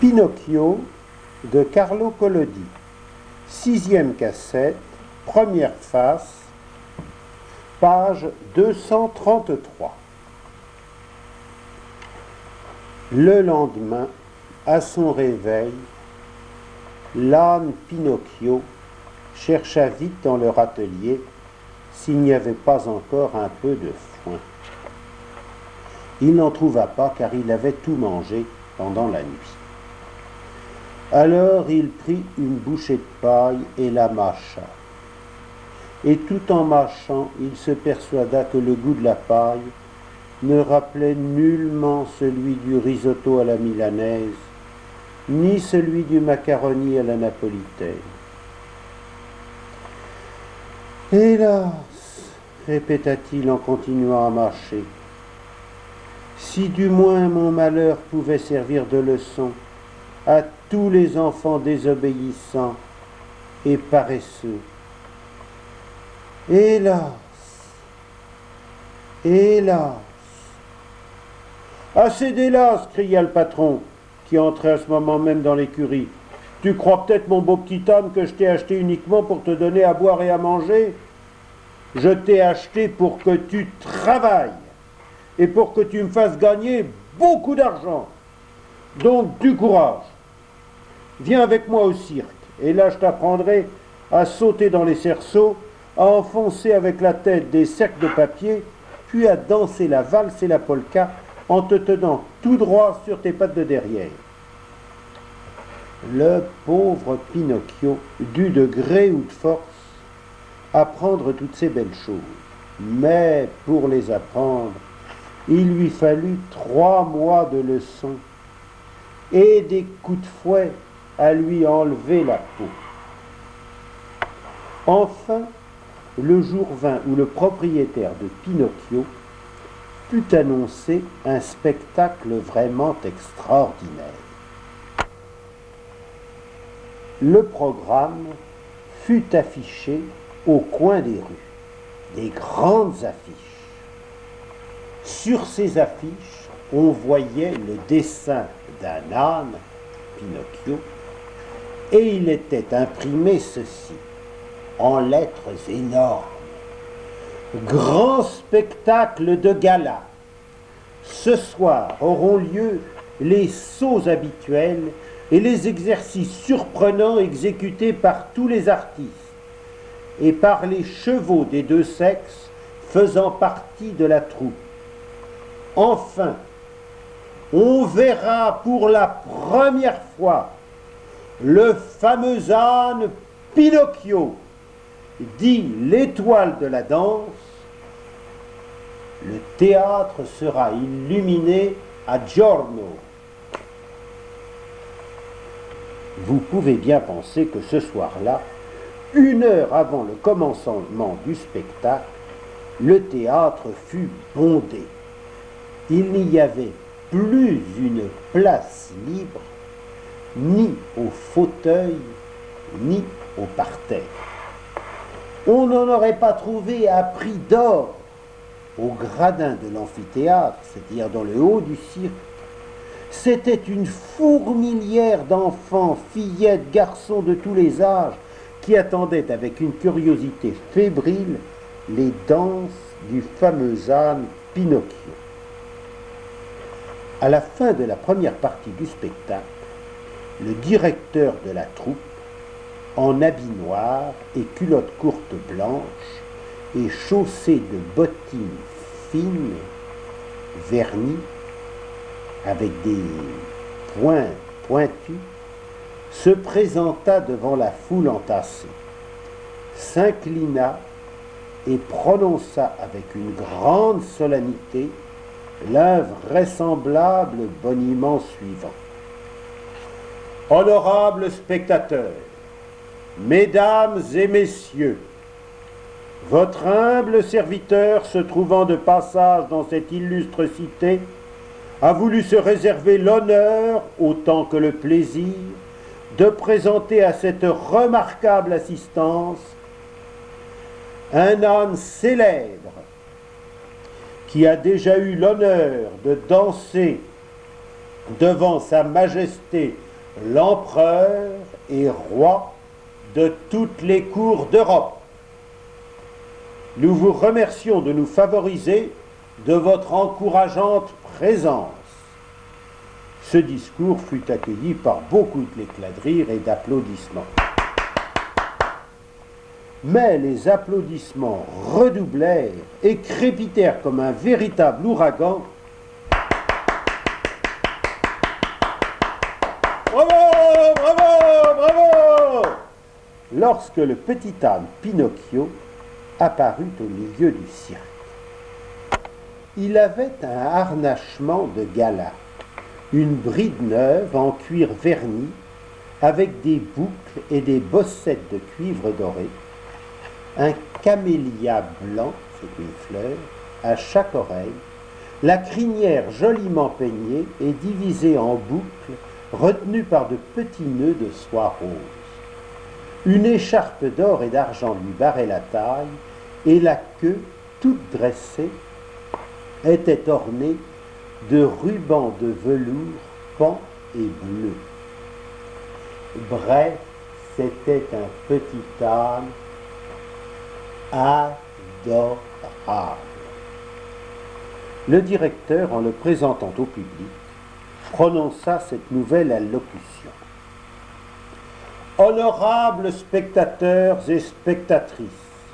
Pinocchio de Carlo Collodi, 6e cassette, première face, page 233. Le lendemain, à son réveil, l'âne Pinocchio chercha vite dans leur atelier s'il n'y avait pas encore un peu de foin. Il n'en trouva pas car il avait tout mangé pendant la nuit. Alors il prit une bouchée de paille et la mâcha. Et tout en mâchant, il se persuada que le goût de la paille ne rappelait nullement celui du risotto à la milanaise, ni celui du macaroni à la napolitaine. « Hélas !» répéta-t-il en continuant à mâcher. « Si du moins mon malheur pouvait servir de leçon à tous les enfants désobéissants et paresseux. Hélas ! Hélas !» « Assez d'hélas !» cria le patron, qui entrait à ce moment même dans l'écurie. « Tu crois peut-être, mon beau petit âne, que je t'ai acheté uniquement pour te donner à boire et à manger ? Je t'ai acheté pour que tu travailles et pour que tu me fasses gagner beaucoup d'argent. Donc, du courage. Viens avec moi au cirque, et là je t'apprendrai à sauter dans les cerceaux, à enfoncer avec la tête des cercles de papier, puis à danser la valse et la polka en te tenant tout droit sur tes pattes de derrière. » Le pauvre Pinocchio dut de gré ou de force apprendre toutes ces belles choses. Mais pour les apprendre, il lui fallut 3 mois de leçons et des coups de fouet à lui enlever la peau. Enfin, le jour vint où le propriétaire de Pinocchio put annoncer un spectacle vraiment extraordinaire. Le programme fut affiché au coin des rues, des grandes affiches. Sur ces affiches, on voyait le dessin d'un âne, Pinocchio, et il était imprimé ceci, en lettres énormes. Grand spectacle de gala. Ce soir auront lieu les sauts habituels et les exercices surprenants exécutés par tous les artistes et par les chevaux des 2 sexes faisant partie de la troupe. Enfin, on verra pour la première fois le fameux âne Pinocchio, dit l'étoile de la danse. Le théâtre sera illuminé à giorno. Vous pouvez bien penser que ce soir-là, 1 heure avant le commencement du spectacle, le théâtre fut bondé. Il n'y avait plus une place libre, ni au fauteuil, ni au parterre. On n'en aurait pas trouvé à prix d'or au gradin de l'amphithéâtre, c'est-à-dire dans le haut du cirque. C'était une fourmilière d'enfants, fillettes, garçons de tous les âges qui attendaient avec une curiosité fébrile les danses du fameux âne Pinocchio. À la fin de la première partie du spectacle, le directeur de la troupe, en habit noir et culotte courte blanche et chaussé de bottines fines, vernies, avec des points pointus, se présenta devant la foule entassée, s'inclina et prononça avec une grande solennité l'invraisemblable boniment suivant. « Honorables spectateurs, Mesdames et Messieurs, votre humble serviteur, se trouvant de passage dans cette illustre cité, a voulu se réserver l'honneur, autant que le plaisir, de présenter à cette remarquable assistance un âne célèbre qui a déjà eu l'honneur de danser devant Sa Majesté l'empereur et roi de toutes les cours d'Europe. Nous vous remercions de nous favoriser de votre encourageante présence. Ce discours fut accueilli par beaucoup d'éclats de rire et d'applaudissements. Mais les applaudissements redoublèrent et crépitèrent comme un véritable ouragan. Bravo, bravo, bravo! Lorsque le petit âne Pinocchio apparut au milieu du cirque. Il avait un harnachement de gala, une bride neuve en cuir verni, avec des boucles et des bossettes de cuivre doré, un camélia blanc, c'est une fleur, à chaque oreille, la crinière joliment peignée et divisée en boucles, retenue par de petits nœuds de soie rose. Une écharpe d'or et d'argent lui barrait la taille, et la queue, toute dressée, était ornée de rubans de velours pan et bleu. Bref, c'était un petit âne adorable. Le directeur, en le présentant au public, prononça cette nouvelle allocution. Honorables spectateurs et spectatrices,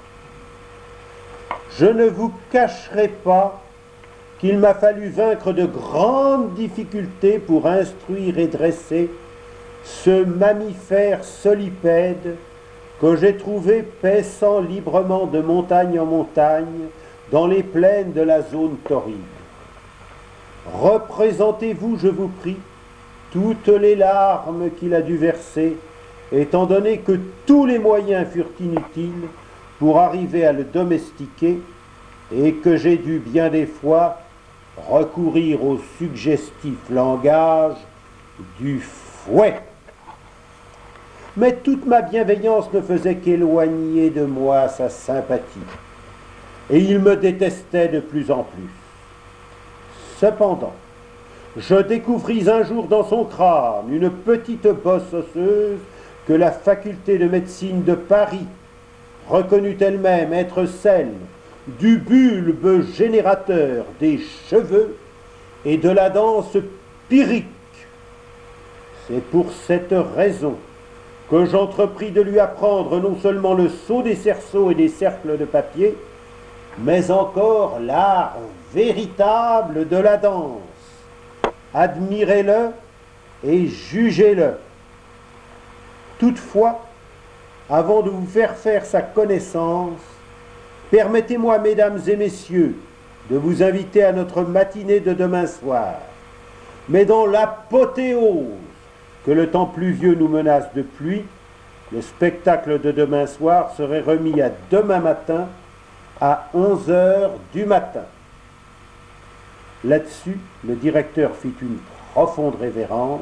je ne vous cacherai pas qu'il m'a fallu vaincre de grandes difficultés pour instruire et dresser ce mammifère solipède que j'ai trouvé paissant librement de montagne en montagne dans les plaines de la zone torride. Représentez-vous, je vous prie, toutes les larmes qu'il a dû verser, étant donné que tous les moyens furent inutiles pour arriver à le domestiquer et que j'ai dû bien des fois recourir au suggestif langage du fouet. Mais toute ma bienveillance ne faisait qu'éloigner de moi sa sympathie, et il me détestait de plus en plus. Cependant, je découvris un jour dans son crâne une petite bosse osseuse que la faculté de médecine de Paris reconnut elle-même être celle du bulbe générateur des cheveux et de la danse pyrrhique. C'est pour cette raison que j'entrepris de lui apprendre non seulement le saut des cerceaux et des cercles de papier, mais encore l'art véritable de la danse. Admirez-le et jugez-le. Toutefois, avant de vous faire sa connaissance, permettez-moi, mesdames et messieurs, de vous inviter à notre matinée de demain soir. Mais dans l'apothéose que le temps pluvieux nous menace de pluie, le spectacle de demain soir serait remis à demain matin à 11h du matin. Là-dessus, le directeur fit une profonde révérence,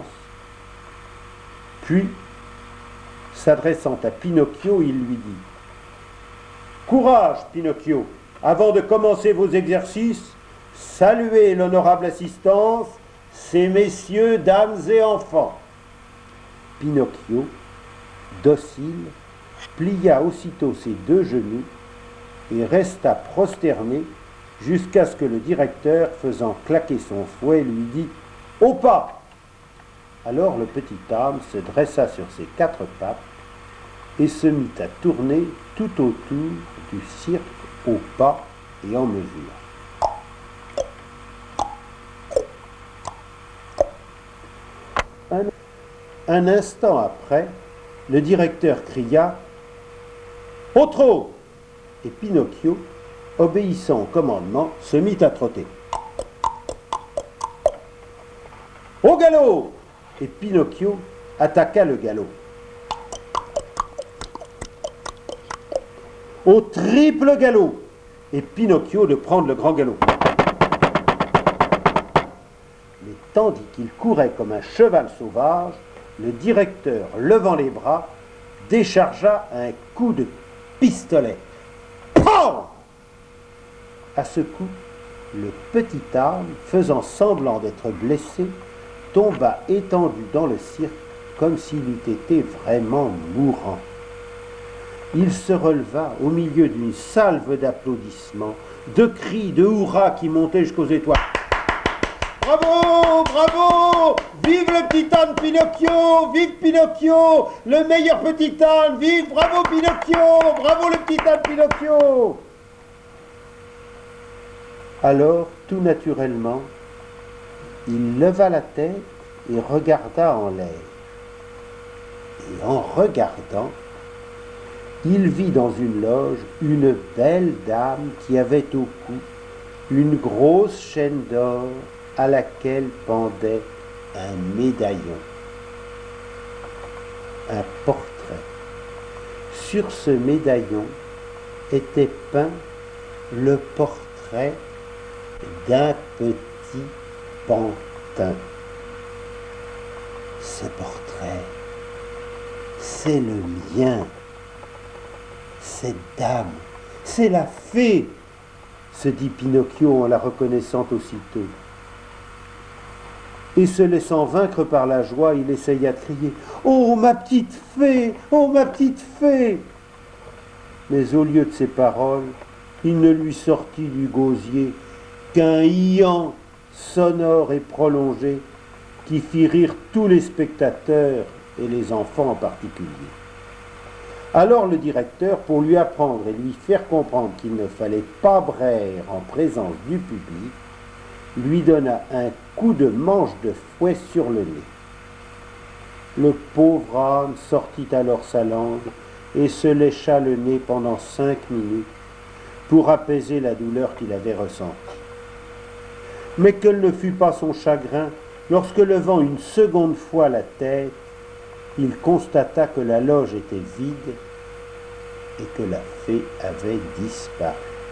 puis, s'adressant à Pinocchio, il lui dit « Courage, Pinocchio, avant de commencer vos exercices, saluez l'honorable assistance, ces messieurs, dames et enfants. » Pinocchio, docile, plia aussitôt ses deux genoux et resta prosterné jusqu'à ce que le directeur, faisant claquer son fouet, lui dit « Au pas !» Alors le petit âne se dressa sur ses quatre pattes et se mit à tourner tout autour du cirque au pas et en mesure. Un instant après, le directeur cria « Au trot !» et Pinocchio, obéissant au commandement, se mit à trotter. « Au galop !» et Pinocchio attaqua le galop. Au triple galop, et Pinocchio de prendre le grand galop. Mais tandis qu'il courait comme un cheval sauvage, le directeur, levant les bras, déchargea un coup de pistolet. PAM ! À ce coup, le petit âne, faisant semblant d'être blessé, tomba étendu dans le cirque comme s'il eût été vraiment mourant. Il se releva au milieu d'une salve d'applaudissements, de cris, de hurrahs qui montaient jusqu'aux étoiles. Bravo, bravo, vive le petit âne Pinocchio, vive Pinocchio, le meilleur petit âne, vive, bravo Pinocchio, bravo le petit âne Pinocchio. Alors, tout naturellement, il leva la tête et regarda en l'air. Et en regardant, il vit dans une loge une belle dame qui avait au cou une grosse chaîne d'or à laquelle pendait un médaillon, un portrait. Sur ce médaillon était peint le portrait d'un petit pantin. Ce portrait, c'est le mien. Cette dame, c'est la fée, se dit Pinocchio en la reconnaissant aussitôt. Et se laissant vaincre par la joie, il essaya de crier « Oh, ma petite fée! Oh, ma petite fée !» Mais au lieu de ces paroles, il ne lui sortit du gosier qu'un hian sonore et prolongé qui fit rire tous les spectateurs et les enfants en particulier. Alors le directeur, pour lui apprendre et lui faire comprendre qu'il ne fallait pas braire en présence du public, lui donna un coup de manche de fouet sur le nez. Le pauvre âne sortit alors sa langue et se lécha le nez pendant 5 minutes pour apaiser la douleur qu'il avait ressentie. Mais quel ne fut pas son chagrin lorsque, levant une seconde fois la tête, il constata que la loge était vide et que la fée avait disparu.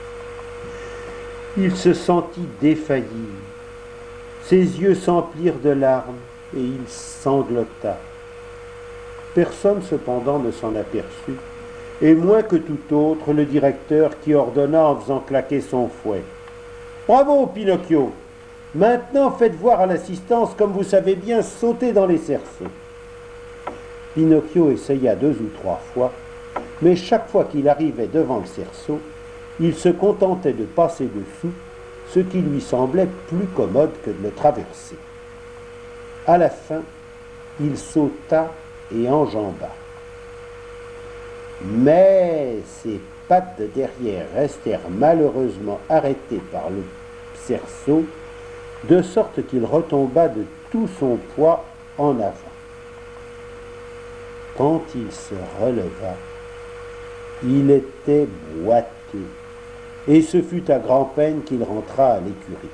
Il se sentit défaillir. Ses yeux s'emplirent de larmes et il sanglota. Personne cependant ne s'en aperçut, et moins que tout autre le directeur qui ordonna en faisant claquer son fouet. « Bravo, Pinocchio! Maintenant faites voir à l'assistance comme vous savez bien sauter dans les cerceaux. » Pinocchio essaya 2 ou 3 fois, mais chaque fois qu'il arrivait devant le cerceau, il se contentait de passer dessous, ce qui lui semblait plus commode que de le traverser. À la fin, il sauta et enjamba. Mais ses pattes de derrière restèrent malheureusement arrêtées par le cerceau, de sorte qu'il retomba de tout son poids en avant. Quand il se releva, il était boiteux, et ce fut à grand-peine qu'il rentra à l'écurie.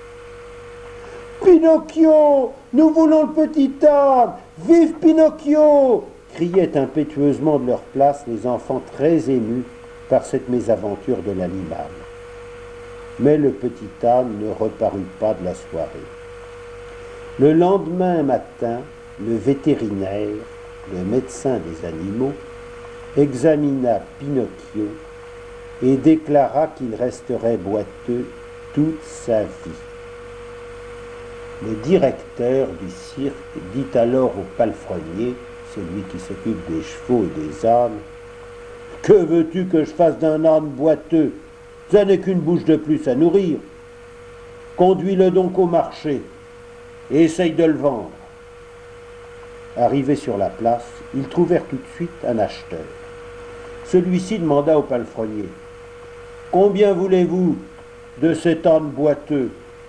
« Pinocchio, nous voulons le petit âne! Vive Pinocchio !» criaient impétueusement de leur place les enfants très émus par cette mésaventure de l'animal. Mais le petit âne ne reparut pas de la soirée. Le lendemain matin, le vétérinaire, le médecin des animaux, examina Pinocchio et déclara qu'il resterait boiteux toute sa vie. Le directeur du cirque dit alors au palefrenier, celui qui s'occupe des chevaux et des ânes, « Que veux-tu que je fasse d'un âne boiteux? Ça n'est qu'une bouche de plus à nourrir. Conduis-le donc au marché et essaye de le vendre. » Arrivés sur la place, ils trouvèrent tout de suite un acheteur. Celui-ci demanda au palefrenier, « Combien voulez-vous de cet âne boiteux? »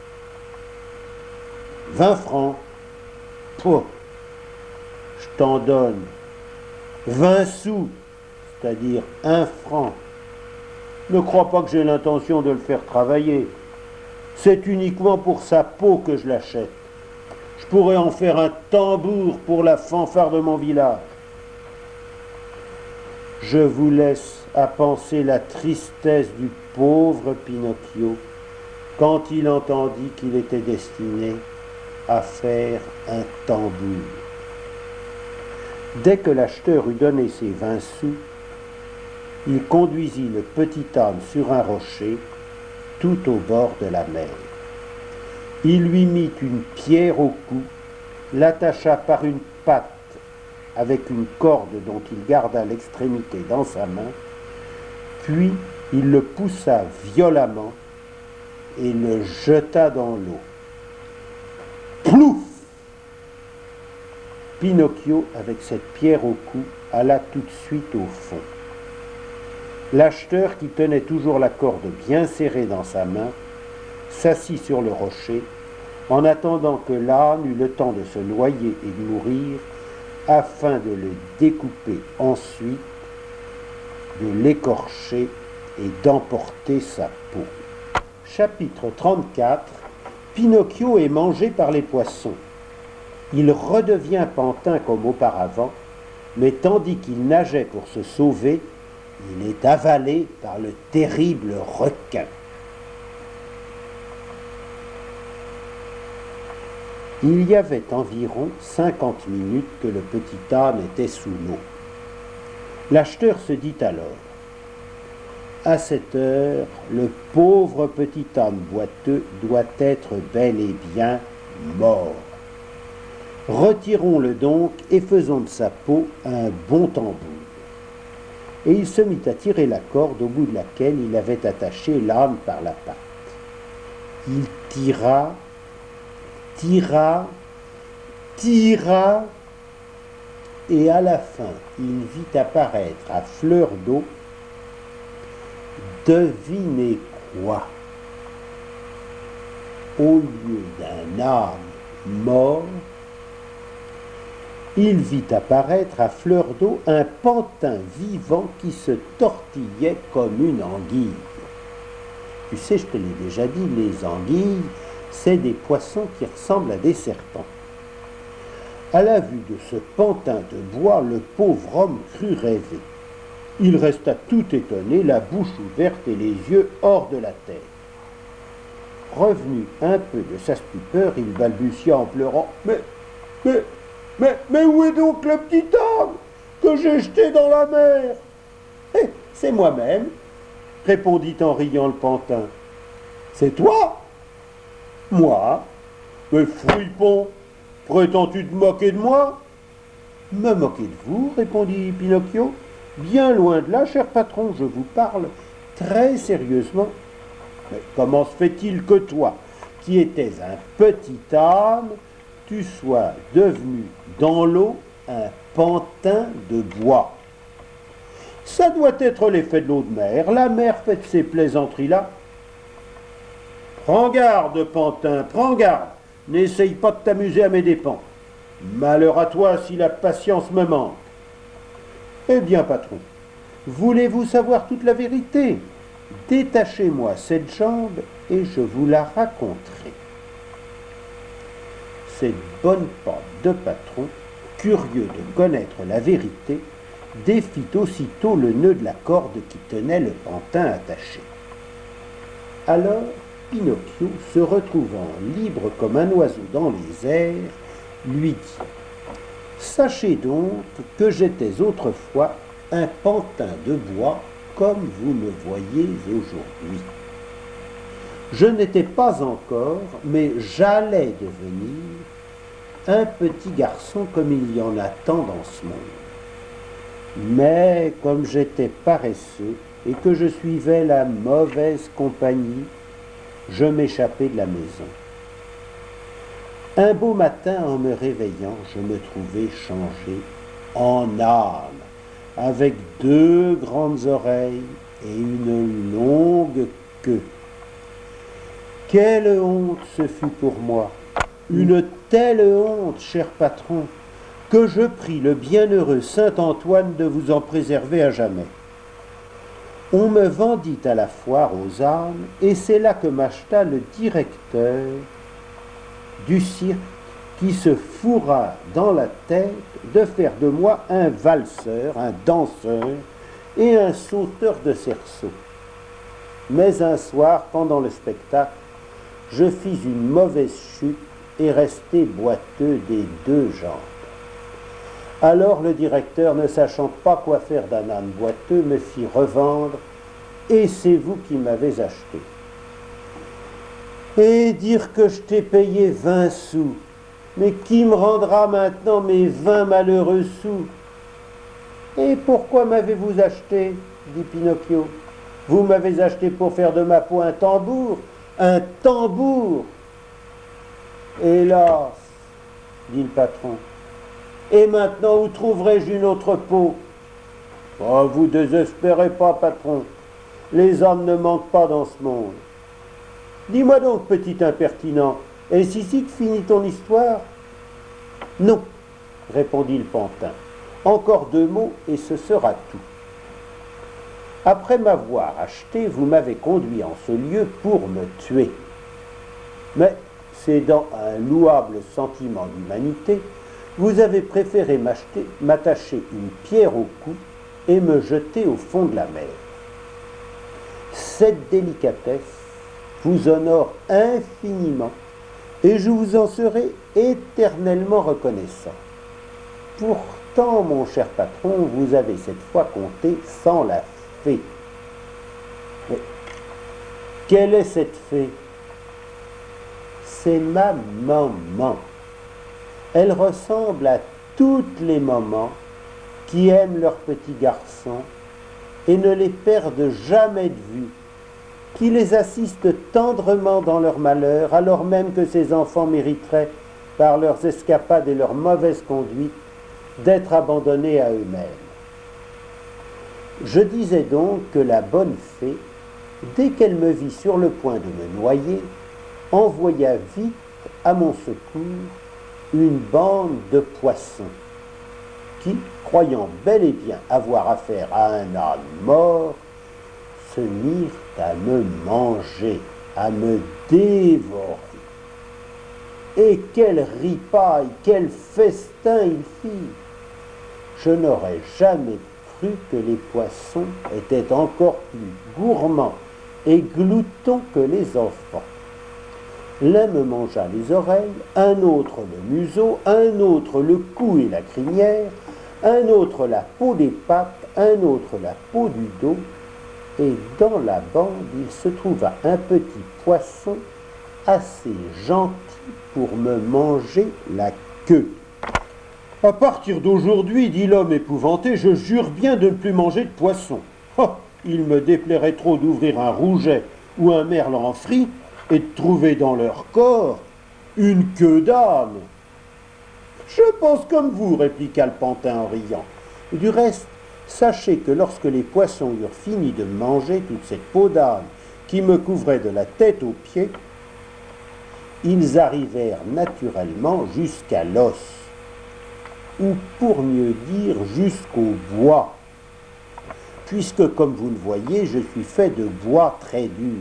20 francs. Pouh, je t'en donne 20 sous, c'est-à-dire 1 franc. Ne crois pas que j'ai l'intention de le faire travailler. C'est uniquement pour sa peau que je l'achète. Je pourrais en faire un tambour pour la fanfare de mon village. Je vous laisse à penser la tristesse du pauvre Pinocchio quand il entendit qu'il était destiné à faire un tambour. Dès que l'acheteur eut donné ses 20 sous, il conduisit le petit âne sur un rocher, tout au bord de la mer. Il lui mit une pierre au cou, l'attacha par une patte avec une corde dont il garda l'extrémité dans sa main, puis il le poussa violemment et le jeta dans l'eau. Plouf! Pinocchio, avec cette pierre au cou, alla tout de suite au fond. L'acheteur, qui tenait toujours la corde bien serrée dans sa main, s'assit sur le rocher en attendant que l'âne eût le temps de se noyer et de mourir, afin de le découper ensuite, de l'écorcher et d'emporter sa peau. Chapitre 34. Pinocchio est mangé par les poissons. Il redevient pantin comme auparavant, mais tandis qu'il nageait pour se sauver, il est avalé par le terrible requin. Il y avait environ 50 minutes que le petit âne était sous l'eau. L'acheteur se dit alors: à cette heure, le pauvre petit âne boiteux doit être bel et bien mort. Retirons-le donc et faisons de sa peau un bon tambour. Et il se mit à tirer la corde au bout de laquelle il avait attaché l'âne par la patte. Il tira, et à la fin, il vit apparaître à fleur d'eau, devinez quoi? Au lieu d'un âne mort, il vit apparaître à fleur d'eau un pantin vivant qui se tortillait comme une anguille. Tu sais, je te l'ai déjà dit, les anguilles, c'est des poissons qui ressemblent à des serpents. À la vue de ce pantin de bois, le pauvre homme crut rêver. Il resta tout étonné, la bouche ouverte et les yeux hors de la tête. Revenu un peu de sa stupeur, il balbutia en pleurant: Mais où est donc le petit homme que j'ai jeté dans la mer? C'est moi-même, répondit en riant le pantin. C'est toi? Moi? Mais fripon, prétends-tu te moquer de moi? Me moquer de vous, répondit Pinocchio. Bien loin de là, cher patron, je vous parle très sérieusement. Mais comment se fait-il que toi, qui étais un petit âne, tu sois devenu dans l'eau un pantin de bois? Ça doit être l'effet de l'eau de mer. La mer fait de ces plaisanteries-là. Prends garde, pantin, prends garde. N'essaye pas de t'amuser à mes dépens. Malheur à toi si la patience me manque. Eh bien, patron, voulez-vous savoir toute la vérité? Détachez-moi cette jambe et je vous la raconterai. Cette bonne patte de patron, curieux de connaître la vérité, défit aussitôt le nœud de la corde qui tenait le pantin attaché. Alors, Pinocchio, se retrouvant libre comme un oiseau dans les airs, lui dit: sachez donc que j'étais autrefois un pantin de bois comme vous me voyez aujourd'hui. Je n'étais pas encore, mais j'allais devenir un petit garçon comme il y en a tant dans ce monde. Mais comme j'étais paresseux et que je suivais la mauvaise compagnie, je m'échappais de la maison. Un beau matin, en me réveillant, je me trouvais changé en âne, avec 2 grandes oreilles et une longue queue. Quelle honte ce fut pour moi, une telle honte, cher patron, que je prie le bienheureux saint Antoine de vous en préserver à jamais. On me vendit à la foire aux ânes, et c'est là que m'acheta le directeur du cirque, qui se fourra dans la tête de faire de moi un valseur, un danseur et un sauteur de cerceau. Mais un soir, pendant le spectacle, je fis une mauvaise chute et restai boiteux des 2 jambes. Alors le directeur, ne sachant pas quoi faire d'un âne boiteux, me fit revendre, et c'est vous qui m'avez acheté. Et dire que je t'ai payé 20 sous, Mais qui me rendra maintenant mes 20 malheureux sous? Et pourquoi m'avez-vous acheté? Dit Pinocchio. Vous m'avez acheté pour faire de ma peau un tambour. Un tambour! Hélas, dit le patron. Et maintenant, où trouverai-je une autre peau? Oh, vous désespérez pas, patron. Les hommes ne manquent pas dans ce monde. Dis-moi donc, petit impertinent, est-ce ici que finit ton histoire? Non, répondit le pantin. Encore 2 mots et ce sera tout. Après m'avoir acheté, vous m'avez conduit en ce lieu pour me tuer. Mais, cédant à un louable sentiment d'humanité, vous avez préféré m'attacher une pierre au cou et me jeter au fond de la mer. Cette délicatesse vous honore infiniment et je vous en serai éternellement reconnaissant. Pourtant, mon cher patron, vous avez cette fois compté sans la fée. Mais quelle est cette fée? C'est ma maman. Elle ressemble à toutes les mamans qui aiment leurs petits garçons et ne les perdent jamais de vue, qui les assistent tendrement dans leur malheur, alors même que ces enfants mériteraient, par leurs escapades et leur mauvaise conduite, d'être abandonnés à eux-mêmes. Je disais donc que la bonne fée, dès qu'elle me vit sur le point de me noyer, envoya vite à mon secours une bande de poissons qui, croyant bel et bien avoir affaire à un âne mort, se mirent à me manger, à me dévorer. Et quel ripaille, quel festin ils firent! Je n'aurais jamais cru que les poissons étaient encore plus gourmands et gloutons que les enfants. L'un me mangea les oreilles, un autre le museau, un autre le cou et la crinière, un autre la peau des pattes, un autre la peau du dos, et dans la bande il se trouva un petit poisson assez gentil pour me manger la queue. À partir d'aujourd'hui, dit l'homme épouvanté, je jure bien de ne plus manger de poisson. Oh, il me déplairait trop d'ouvrir un rouget ou un merle en frit et de trouver dans leur corps une queue d'âne. Je pense comme vous, répliqua le pantin en riant. Du reste, sachez que lorsque les poissons eurent fini de manger toute cette peau d'âne qui me couvrait de la tête aux pieds, ils arrivèrent naturellement jusqu'à l'os, ou pour mieux dire jusqu'au bois, puisque, comme vous le voyez, je suis fait de bois très dur.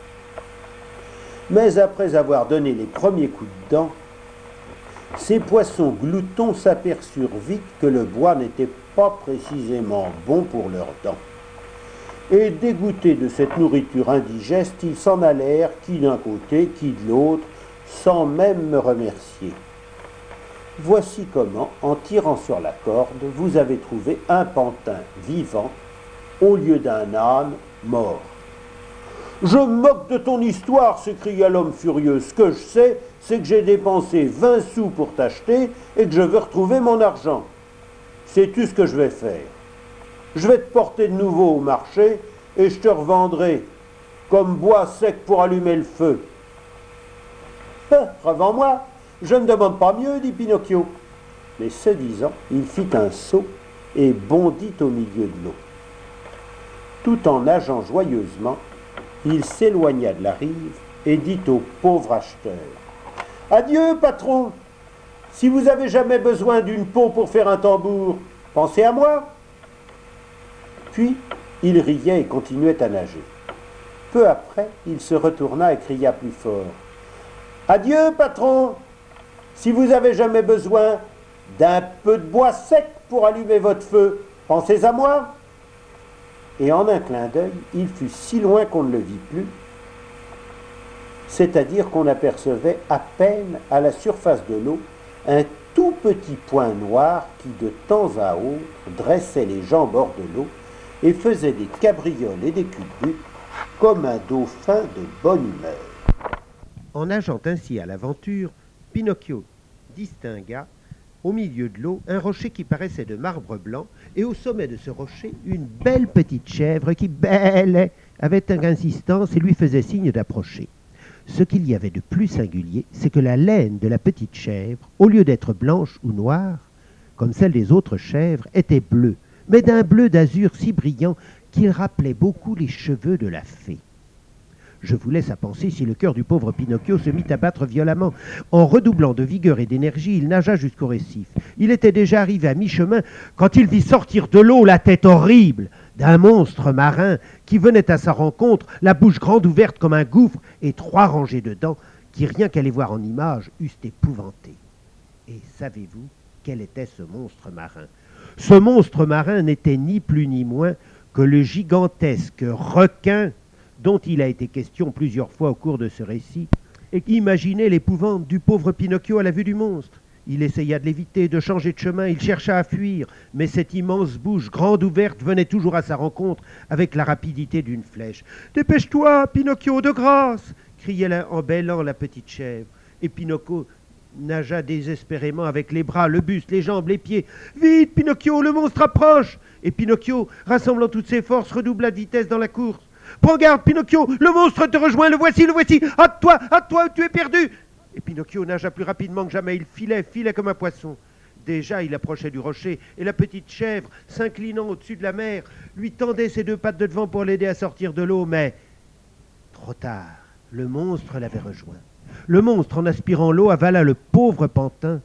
Mais après avoir donné les premiers coups de dent, ces poissons gloutons s'aperçurent vite que le bois n'était pas précisément bon pour leurs dents. Et dégoûtés de cette nourriture indigeste, ils s'en allèrent, qui d'un côté, qui de l'autre, sans même me remercier. Voici comment, en tirant sur la corde, vous avez trouvé un pantin vivant au lieu d'un âne mort. « Je me moque de ton histoire, s'écria l'homme furieux. Ce que je sais, c'est que j'ai dépensé 20 sous pour t'acheter et que je veux retrouver mon argent. Sais-tu ce que je vais faire? Je vais te porter de nouveau au marché et je te revendrai comme bois sec pour allumer le feu. » « Revends-moi, je ne demande pas mieux, dit Pinocchio. Mais ce disant, il fit un saut et bondit au milieu de l'eau. Tout en nageant joyeusement, il s'éloigna de la rive et dit au pauvre acheteur: « Adieu, patron! Si vous avez jamais besoin d'une peau pour faire un tambour, pensez à moi. » Puis, il riait et continuait à nager. Peu après, il se retourna et cria plus fort: « Adieu, patron! Si vous avez jamais besoin d'un peu de bois sec pour allumer votre feu, pensez à moi. » Et en un clin d'œil, il fut si loin qu'on ne le vit plus, c'est-à-dire qu'on apercevait à peine à la surface de l'eau un tout petit point noir qui de temps à autre dressait les jambes hors de l'eau et faisait des cabrioles et des culbutes comme un dauphin de bonne humeur. En nageant ainsi à l'aventure, Pinocchio distingua, au milieu de l'eau, un rocher qui paraissait de marbre blanc, et au sommet de ce rocher, une belle petite chèvre qui bêlait avec insistance et lui faisait signe d'approcher. Ce qu'il y avait de plus singulier, c'est que la laine de la petite chèvre, au lieu d'être blanche ou noire, comme celle des autres chèvres, était bleue, mais d'un bleu d'azur si brillant qu'il rappelait beaucoup les cheveux de la fée. Je vous laisse à penser si le cœur du pauvre Pinocchio se mit à battre violemment. En redoublant de vigueur et d'énergie, il nagea jusqu'au récif. Il était déjà arrivé à mi-chemin quand il vit sortir de l'eau la tête horrible d'un monstre marin qui venait à sa rencontre, la bouche grande ouverte comme un gouffre et 3 rangées de dents qui, rien qu'à les voir en image, eussent épouvanté. Et savez-vous quel était ce monstre marin? Ce monstre marin n'était ni plus ni moins que le gigantesque requin dont il a été question plusieurs fois au cours de ce récit, et imaginez l'épouvante du pauvre Pinocchio à la vue du monstre. Il essaya de l'éviter, de changer de chemin, il chercha à fuir, mais cette immense bouche grande ouverte venait toujours à sa rencontre avec la rapidité d'une flèche. « Dépêche-toi, Pinocchio, de grâce !» criait en bêlant la petite chèvre. Et Pinocchio nagea désespérément avec les bras, le buste, les jambes, les pieds. « Vite, Pinocchio, le monstre approche !» Et Pinocchio, rassemblant toutes ses forces, redoubla de vitesse dans la course. « Prends garde, Pinocchio, le monstre te rejoint, le voici, hâte-toi, tu es perdu !» Et Pinocchio nagea plus rapidement que jamais, il filait comme un poisson. Déjà, il approchait du rocher, et la petite chèvre, s'inclinant au-dessus de la mer, lui tendait ses 2 pattes de devant pour l'aider à sortir de l'eau, mais trop tard, le monstre l'avait rejoint. Le monstre, en aspirant l'eau, avala le pauvre pantin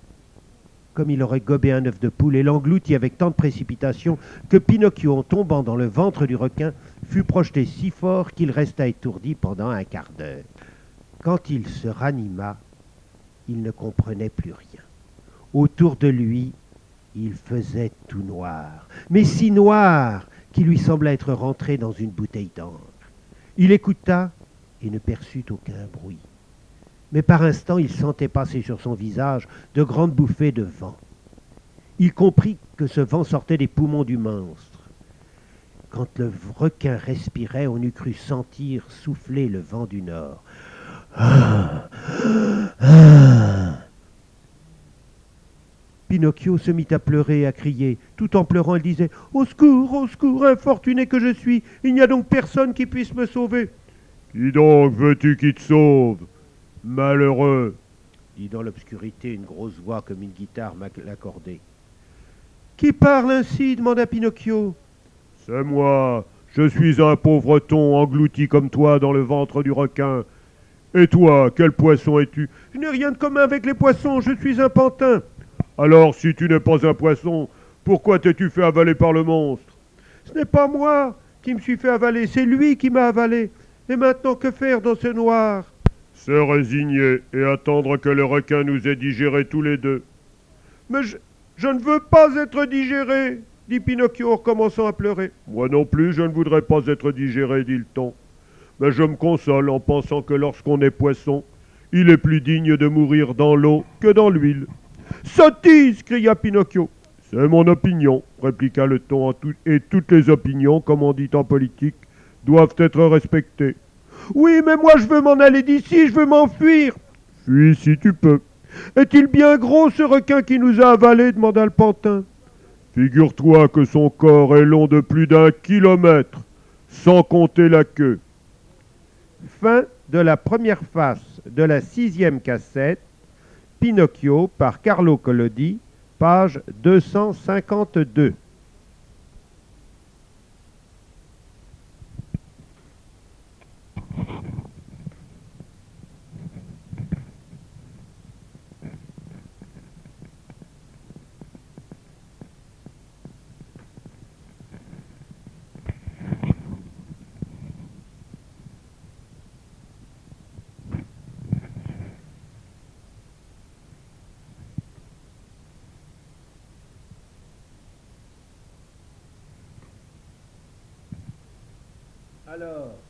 comme il aurait gobé un œuf de poule et l'engloutit avec tant de précipitation que Pinocchio, en tombant dans le ventre du requin, fut projeté si fort qu'il resta étourdi pendant un quart d'heure. Quand il se ranima, il ne comprenait plus rien. Autour de lui, il faisait tout noir, mais si noir qu'il lui sembla être rentré dans une bouteille d'encre. Il écouta et ne perçut aucun bruit. Mais par instant, il sentait passer sur son visage de grandes bouffées de vent. Il comprit que ce vent sortait des poumons du monstre. Quand le requin respirait, on eût cru sentir souffler le vent du nord. Pinocchio se mit à pleurer et à crier. Tout en pleurant, il disait « Au secours, infortuné que je suis, il n'y a donc personne qui puisse me sauver. »« Qui donc veux-tu qui te sauve, malheureux ?» dit dans l'obscurité une grosse voix comme une guitare l'accordait. « Qui parle ainsi ?» demanda Pinocchio. « C'est moi, je suis un pauvre thon englouti comme toi dans le ventre du requin. Et toi, quel poisson es-tu ?»« Je n'ai rien de commun avec les poissons, je suis un pantin. »« Alors, si tu n'es pas un poisson, pourquoi t'es-tu fait avaler par le monstre ?»« Ce n'est pas moi qui me suis fait avaler, c'est lui qui m'a avalé. Et maintenant, que faire dans ce noir ?»« Se résigner et attendre que le requin nous ait digérés tous les 2. »« Mais je ne veux pas être digéré, dit Pinocchio en recommençant à pleurer. « Moi non plus, je ne voudrais pas être digéré, dit le thon. Mais je me console en pensant que lorsqu'on est poisson, il est plus digne de mourir dans l'eau que dans l'huile. »« Sottise !» cria Pinocchio. « C'est mon opinion, répliqua le thon, et toutes les opinions, comme on dit en politique, doivent être respectées. »« Oui, mais moi je veux m'en aller d'ici, je veux m'enfuir. »« Fuis si tu peux. »« Est-il bien gros ce requin qui nous a avalés ?» demanda le pantin. « Figure-toi que son corps est long de plus d'1 kilomètre, sans compter la queue. » Fin de la première face de la 6e cassette, Pinocchio par Carlo Collodi, page 252. Alors,